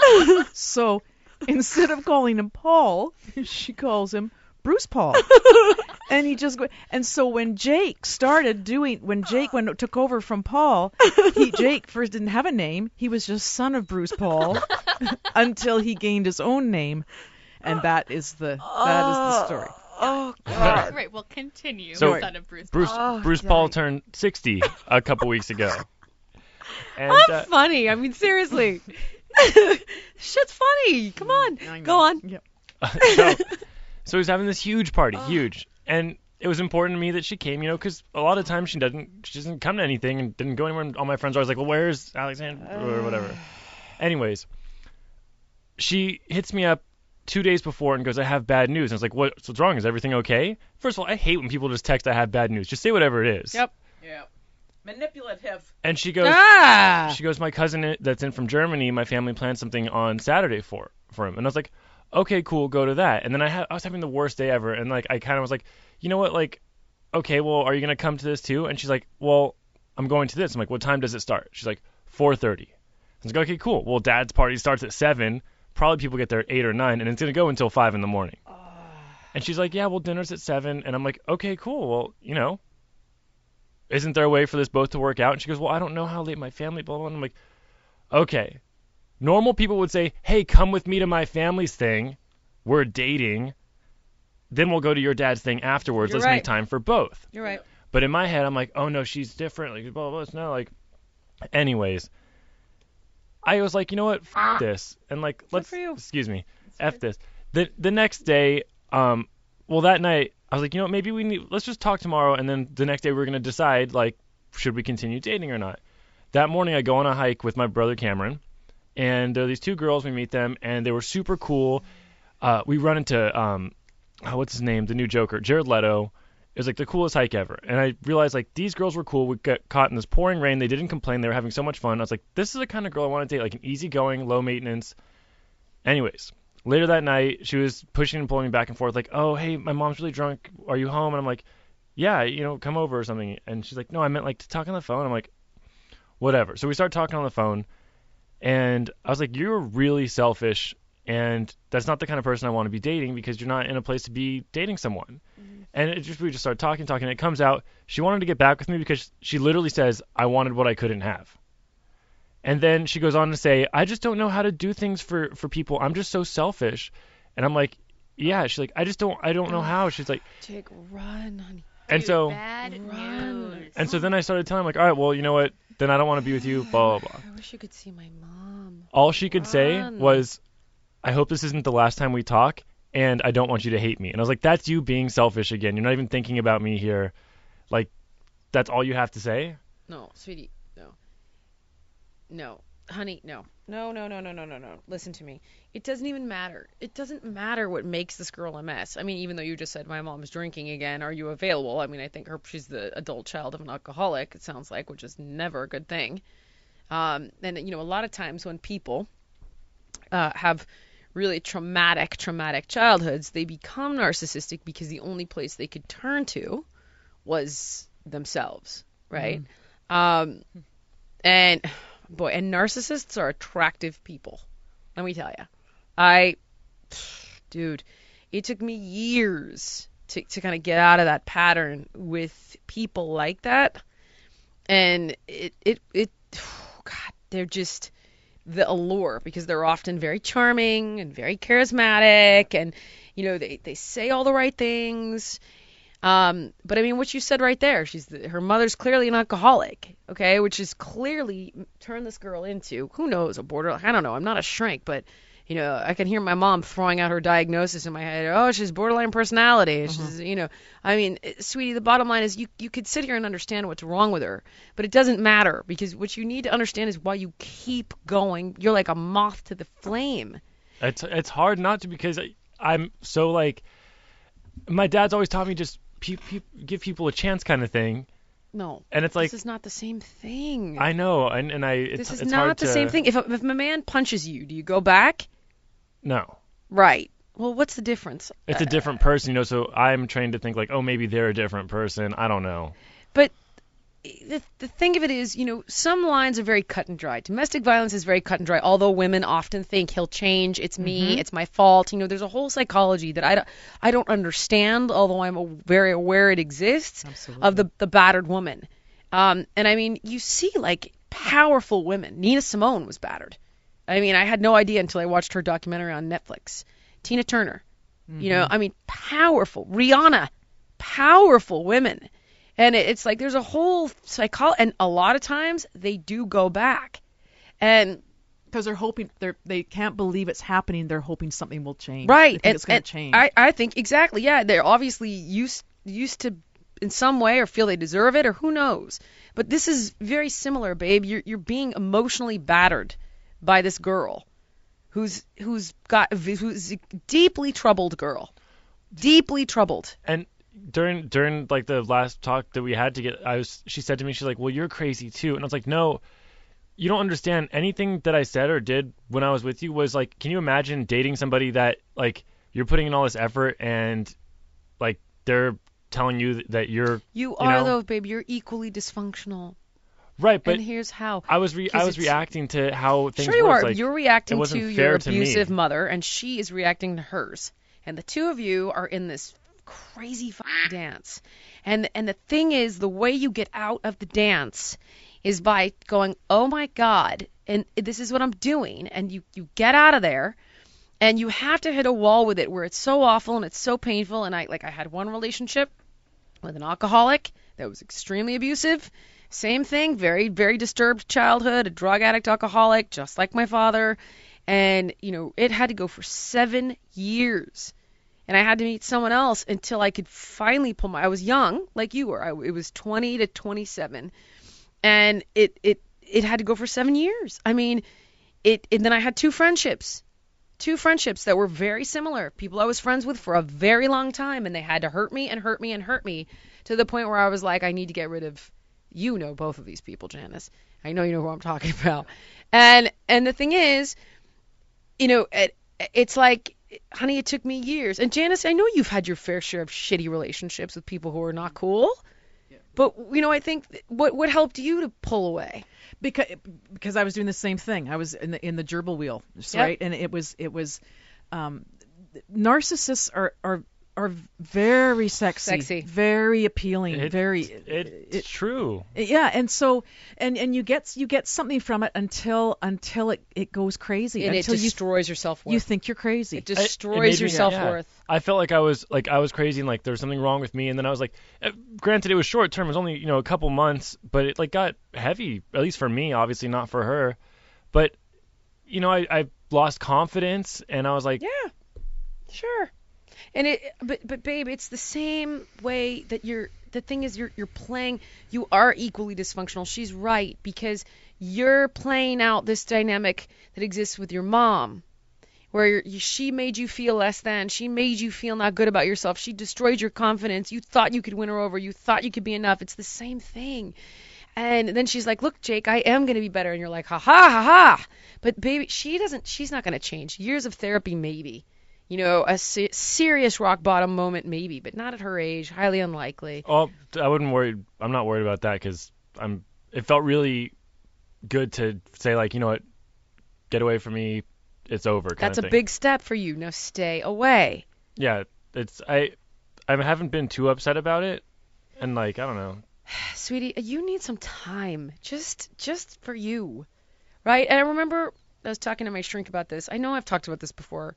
So instead of calling him Paul, she calls him Bruce Paul. And he just go, and so when Jake started doing, when Jake when took over from Paul, he Jake first didn't have a name. He was just son of Bruce Paul until he gained his own name, and that is the that is the story. Oh, All right, we'll continue. So, son of Bruce. Bruce Oh, Bruce dang. Paul turned sixty a couple weeks ago. And How uh, funny. I mean, seriously. Shit's funny. Come on. I know. Go on. Yep. so, so he was having this huge party, huge, and it was important to me that she came, you know, because a lot of times she doesn't, she doesn't come to anything and didn't go anywhere. And all my friends are always like, "Well, where's Alexander?" or whatever. Anyways, she hits me up two days before and goes, "I have bad news." And I was like, "What's what's wrong? Is everything okay?" First of all, I hate when people just text, "I have bad news." Just say whatever it is. Yep. Yeah. Manipulative. And she goes, Ah. she goes, "My cousin i- that's in from Germany, my family planned something on Saturday for for him." And I was like, "Okay, cool, go to that." And then I had I was having the worst day ever, and like I kind of was like, "You know what, like, okay, well, are you gonna come to this too?" And she's like, "Well, I'm going to this." I'm like, "What time does it start?" She's like, four thirty. I was like, "Okay, cool. Well, Dad's party starts at seven. Probably people get there at eight or nine, and it's gonna go until five in the morning." And she's like, "Yeah, well, dinner's at seven." And I'm like, "Okay, cool. Well, you know, isn't there a way for this both to work out?" And she goes, "Well, I don't know how late my family, blah, blah, blah." And I'm like, "Okay." Normal people would say, "Hey, come with me to my family's thing. We're dating. Then we'll go to your dad's thing afterwards. You're Let's right. make time for both." You're right. But in my head, I'm like, "Oh, no, she's different. Like, blah, blah, blah. It's not like..." Anyways, I was like, "You know what? F- this." And like, let's... for you. Excuse me. F this. The, the next day, um, well, that night, I was like, "You know what? Maybe we need... Let's just talk tomorrow." And then the next day, we're going to decide, like, should we continue dating or not? That morning, I go on a hike with my brother Cameron. And there are these two girls, we meet them, and they were super cool. Uh, we run into, um, oh, what's his name, the new Joker, Jared Leto. It was like the coolest hike ever. And I realized, like, these girls were cool. We got caught in this pouring rain. They didn't complain. They were having so much fun. I was like, this is the kind of girl I want to date, like an easygoing, low maintenance. Anyways, later that night, she was pushing and pulling me back and forth, like, "Oh, hey, my mom's really drunk. Are you home?" And I'm like, "Yeah, you know, come over or something." And she's like, "No, I meant, like, to talk on the phone." I'm like, whatever. So we start talking on the phone. And I was like, "You're really selfish, and that's not the kind of person I want to be dating because you're not in a place to be dating someone." Mm-hmm. And it just we just started talking, talking. And it comes out she wanted to get back with me because she literally says, "I wanted what I couldn't have." And then she goes on to say, "I just don't know how to do things for, for people. I'm just so selfish." And I'm like, "Yeah." She's like, "I just don't I don't know how." She's like, Jake, run, honey. and Dude, so bad Run. news. and so then I started telling her, like, "All right, well, you know what? Then I don't want to be with you." Blah blah blah. I wish you could see my mom. All she could say Run. was, "I hope this isn't the last time we talk, and I don't want you to hate me." And I was like, "That's you being selfish again. You're not even thinking about me here. Like, that's all you have to say?" No, sweetie, no. No, honey, no. No, no, no, no, no, no, no. Listen to me. It doesn't even matter. It doesn't matter what makes this girl a mess. I mean, even though you just said my mom's drinking again, are you available? I mean, I think her she's the adult child of an alcoholic, it sounds like, which is never a good thing. Um, and, you know, a lot of times when people uh, have really traumatic, traumatic childhoods, they become narcissistic because the only place they could turn to was themselves, right? Mm. Um, and, boy, and narcissists are attractive people. Let me tell you. I, dude, it took me years to, to kind of get out of that pattern with people like that. And it, it, it, oh God, they're just the allure because they're often very charming and very charismatic and, you know, they, they say all the right things. Um, but I mean, what you said right there, she's the, her mother's clearly an alcoholic, okay, which is clearly turned this girl into, who knows, a borderline, I don't know, I'm not a shrink, but, you know, I can hear my mom throwing out her diagnosis in my head, oh, she's borderline personality, mm-hmm. she's, you know, I mean, sweetie, the bottom line is you, you could sit here and understand what's wrong with her, but it doesn't matter, because what you need to understand is why you keep going, you're like a moth to the flame. It's, it's hard not to, because I, I'm so, like, my dad's always taught me just, Pe- pe- give people a chance kind of thing, no. And it's like, this is not the same thing. I know, and and I it's, this is it's not hard the to, same thing. If a, if a man punches you, do you go back? No. Right. Well, what's the difference? It's a different person, you know, so I'm trained to think like, oh, maybe they're a different person. I don't know. But the, the thing of it is, you know, some lines are very cut and dry. Domestic violence is very cut and dry, although women often think he'll change, it's me, Mm-hmm. it's my fault. You know, there's a whole psychology that I don't, I don't understand, although I'm a, very aware it exists, Absolutely. of the, the battered woman. Um, and I mean, you see, like, powerful women. Nina Simone was battered. I mean, I had no idea until I watched her documentary on Netflix. Tina Turner, you know, I mean, powerful. Rihanna, powerful women. And it- it's like there's a whole psychology, and a lot of times they do go back. And Because they're hoping they they can't believe it's happening. They're hoping something will change. right, They think and, it's going and to change. I, I think exactly, yeah, they're obviously used used to in some way, or feel they deserve it, or who knows. But this is very similar, babe. You're you're being emotionally battered by this girl, who's who's got who's a deeply troubled girl, deeply troubled. And during during like the last talk that we had to get, I was she said to me, she's like, well, you're crazy too. And I was like, no, you don't understand. Anything that I said or did when I was with you was like, can you imagine dating somebody that like you're putting in all this effort and like they're telling you that you're You, you are know? though, babe. You're equally dysfunctional. right, but and here's how. I was re- I 'Cause was it's- reacting to how things Sure you work. are. Like, You're reacting it to wasn't your fair to me. abusive mother, and she is reacting to hers. And the two of you are in this crazy f***ing dance. And and the thing is, the way you get out of the dance is by going, oh my God, and this is what I'm doing. And you, you get out of there, and you have to hit a wall with it where it's so awful and it's so painful. And I like I had one relationship with an alcoholic that was extremely abusive. Same thing, very, very disturbed childhood, a drug addict, alcoholic, just like my father. And, you know, it had to go for seven years. And I had to meet someone else until I could finally pull my, I was young, like you were. I, it was twenty to twenty-seven. And it, it, it had to go for seven years. I mean, it, and then I had two friendships. Two friendships that were very similar. People I was friends with for a very long time, and they had to hurt me and hurt me and hurt me to the point where I was like, I need to get rid of, you know, both of these people, Janice. I know you know who I'm talking about. And and the thing is, you know, it, it's like, honey, it took me years. And Janice, I know you've had your fair share of shitty relationships with people who are not cool. But, you know, I think what what helped you to pull away? because because I was doing the same thing. I was in the in the gerbil wheel, Yep. right? And it was it was um, narcissists are are are very sexy, Sexy. very appealing, It- very It's it- true. yeah. And so and and you get you get something from it until until it it goes crazy, And it until you destroys your self-worth. you think you're crazy. It I- it made destroys me- your yeah. self-worth. I felt like I was like I was crazy and like there was something wrong with me, and then I was like, eh, granted it was short term, it was only you know a couple months, but it like got heavy, at least for me, obviously not for her, but you know I, I lost confidence, and I was like, Yeah, sure. And it, but but babe, it's the same way that you're. The thing is, you're you're playing. You are equally dysfunctional. She's right, because you're playing out this dynamic that exists with your mom, where you're, you, she made you feel less than. She made you feel not good about yourself. She destroyed your confidence. You thought you could win her over. You thought you could be enough. It's the same thing. And then she's like, look, Jake, I am going to be better. And you're like, ha ha ha ha. But baby, she doesn't. She's not going to change. Years of therapy, maybe. You know, a se- serious rock bottom moment, maybe, but not at her age. Highly unlikely. oh, I wouldn't worry. I'm not worried about that because I'm. It felt really good to say like, you know what, get away from me. It's over. Kind That's of a thing. big step for you. Now stay away. Yeah, it's I. I haven't been too upset about it, and like I don't know. Sweetie, you need some time. Just just for you. Right? And I remember I was talking to my shrink about this. I know I've talked about this before.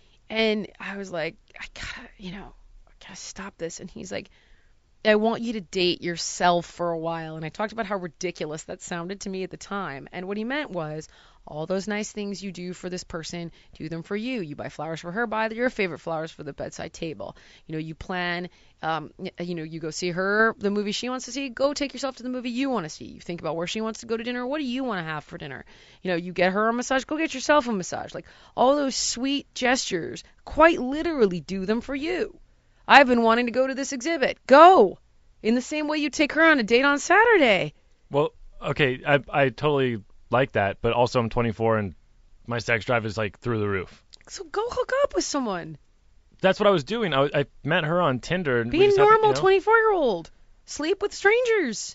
And I was like, I gotta, you know, I gotta stop this. And he's like, I want you to date yourself for a while. And I talked about how ridiculous that sounded to me at the time. And what he meant was, all those nice things you do for this person, do them for you. You buy flowers for her, buy your favorite flowers for the bedside table. You know, you plan, um, you know, you go see her, the movie she wants to see, go take yourself to the movie you want to see. You think about where she wants to go to dinner, what do you want to have for dinner? You know, you get her a massage, go get yourself a massage. Like, all those sweet gestures, quite literally do them for you. I've been wanting to go to this exhibit. Go. In the same way you take her on a date on Saturday. Well, okay, I I totally like that, but also I'm twenty-four and my sex drive is like through the roof. So go hook up with someone. That's what I was doing. I, I met her on Tinder. And Be we a just happened- normal you know? twenty-four-year-old. Sleep with strangers.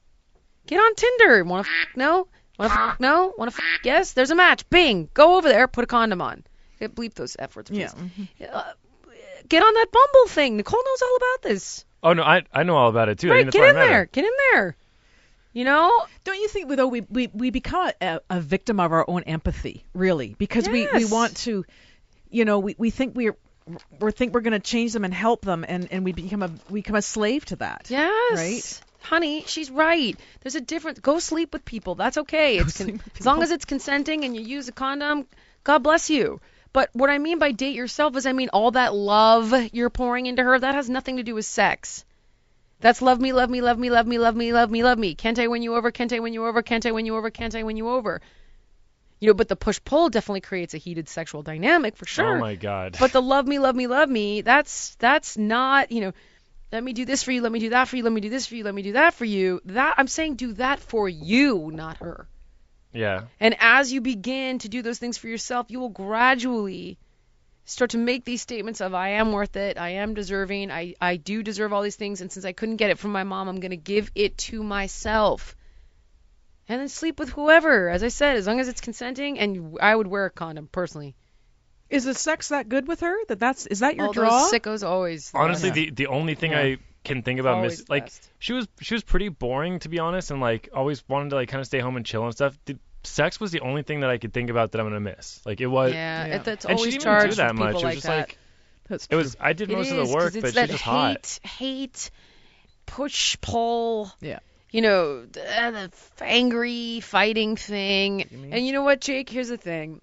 Get on Tinder. Want to f*** no? Want to f*** no? Want to f*** yes? There's a match. Bing. Go over there. Put a condom on. Bleep those F words, please. Yeah. Uh, get on that Bumble thing. Nicole knows all about this. Oh no, I I know all about it too. I Right, mean, that's get why I in met her. there. Get in there. You know? Don't you think, though, we we, we become a, a victim of our own empathy, really? Because we, we Yes. want to, you know, we, we think we're we think we're going to change them and help them, and, and we become a we become a slave to that. Yes. Right? Honey, she's right. There's a difference. Go sleep with people. That's okay. It's con- sleep with as long people. as it's consenting and you use a condom, God bless you. But what I mean by date yourself is I mean all that love you're pouring into her, that has nothing to do with sex. That's love me, love me, love me, love me, love me, love me, love me. Can't I win you over? Can't I win you over? Can't I win you over? Can't I win you over? You know, but the push-pull definitely creates a heated sexual dynamic for sure. Oh my God. But the love me, love me, love me, that's that's not, you know, let me do this for you, let me do that for you, let me do this for you, let me do that for you. That I'm saying do that for you, not her. Yeah. And as you begin to do those things for yourself, you will gradually start to make these statements of I am worth it, I am deserving, I, I do deserve all these things, and since I couldn't get it from my mom, I'm going to give it to myself. And then sleep with whoever, as I said, as long as it's consenting, and I would wear a condom, personally. Is the sex that good with her? That that's is that your All draw? those sickos always. Honestly, Yeah. the the only thing Yeah. I can think about Always miss like best. she was she was pretty boring to be honest, and like always wanted to like kind of stay home and chill and stuff. The, sex was the only thing that I could think about that I'm gonna miss. Like it was. yeah, yeah. It, that's And she always didn't even do charged that with much. people It was like just that. like That's it was. I did It most is, of the 'cause work, it's but she that was just hot. hate, hate, push, pull. Yeah. You know, the, the angry fighting thing. mean? And you know what, Jake? Here's the thing.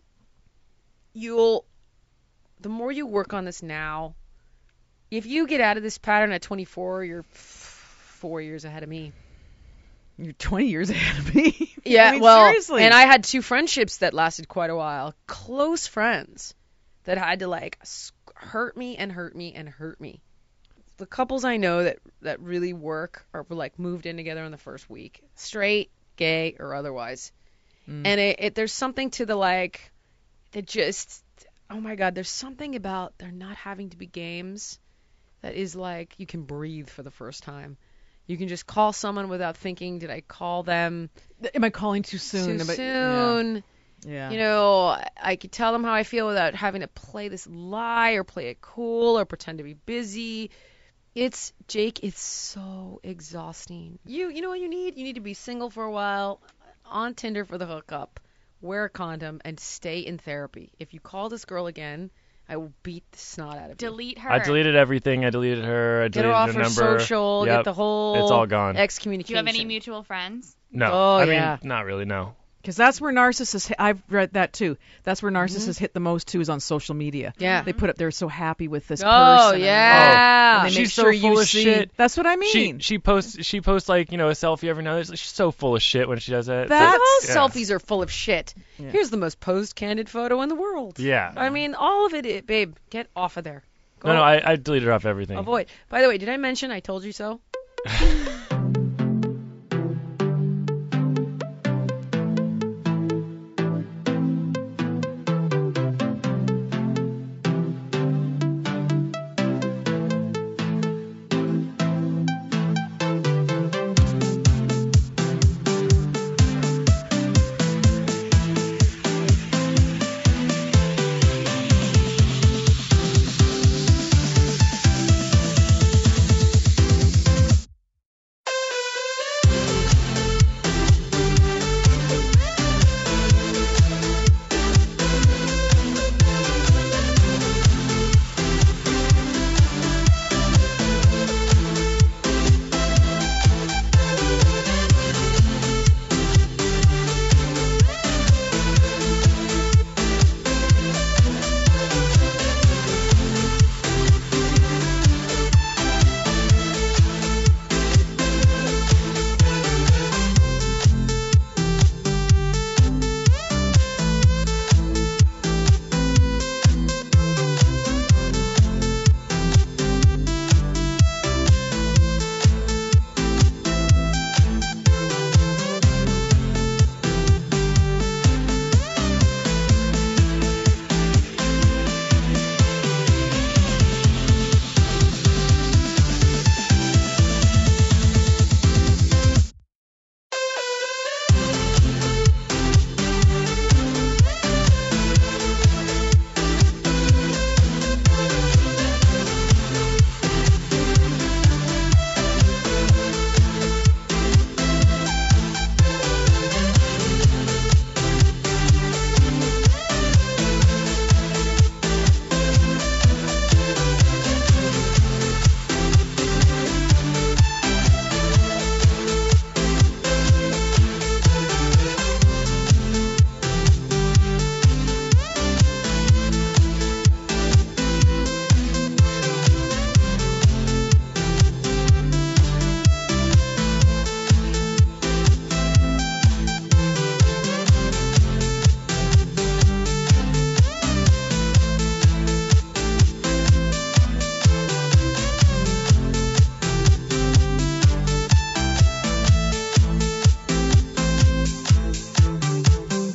You'll, the more you work on this now, if you get out of this pattern at twenty-four, you're f- four years ahead of me. You're twenty years ahead of me. Yeah, I mean, well, seriously. and I had two friendships that lasted quite a while. Close friends that had to like s- hurt me and hurt me and hurt me. The couples I know that that really work are like moved in together in the first week, straight, gay, or otherwise. Mm. And it, it there's something to the like that just oh my God, there's something about there not having to be games that is like you can breathe for the first time. You can just call someone without thinking, did I call them Am I calling too soon? too But- soon? Yeah. yeah. You know, I- I could tell them how I feel without having to play this lie or play it cool or pretend to be busy. It's, Jake, it's so exhausting. You you know what you need? You need to be single for a while, on Tinder for the hookup, wear a condom, and stay in therapy. If you call this girl again, I will beat the snot out of you. Delete her. I deleted everything. I deleted her. I Get deleted her off her her number. social, Yep. get the whole It's all gone. Do excommunication. you have any mutual friends? No. Oh, I yeah. mean, not really. No. Because that's where narcissists, I've read that too. That's where narcissists hit the most too, is on social media. Yeah. They put up, they're so happy with this Oh, person. and- yeah. And they make She's sure so full you of see. shit. That's what I She mean. she posts she posts like you know a selfie every now and then. She's so full of shit when she does that. It's That's- like- all yeah. selfies are full of shit. Yeah. Here's the most posed candid photo in the world. Yeah. I mean, all of it, it babe, get off of there. Go No, no, I, I deleted her off everything. avoid. By the way, did I mention I told you so?